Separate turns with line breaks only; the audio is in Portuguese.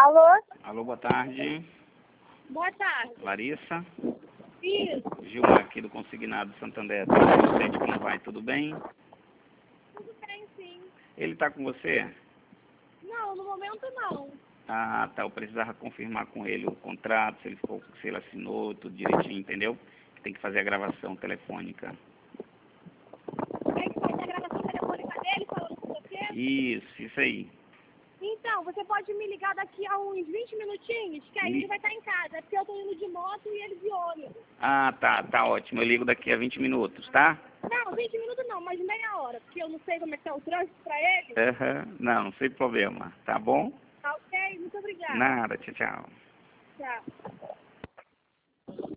Alô?
Alô, boa tarde.
Boa tarde.
Larissa?
Isso.
Gilmar aqui do Consignado Santander. Assistente, como vai? Tudo bem?
Tudo bem, sim.
Ele está com você?
Não, no momento não.
Ah, tá. Eu precisava confirmar com ele o contrato, se ele assinou, tudo direitinho, entendeu? Tem que fazer a gravação telefônica.
Aí que faz a gravação telefônica dele falando com você?
Isso aí.
Então, você pode me ligar daqui a uns 20 minutinhos, que aí ele vai estar em casa. É porque eu tô indo de moto e ele de ônibus.
Ah, tá ótimo. Eu ligo daqui a 20 minutos, tá?
Não, 20 minutos não, mas meia hora, porque eu não sei como é que tá o trânsito pra ele.
Não, sem problema. Tá bom?
Tá ok? Muito obrigada.
Nada, tchau.
Tchau.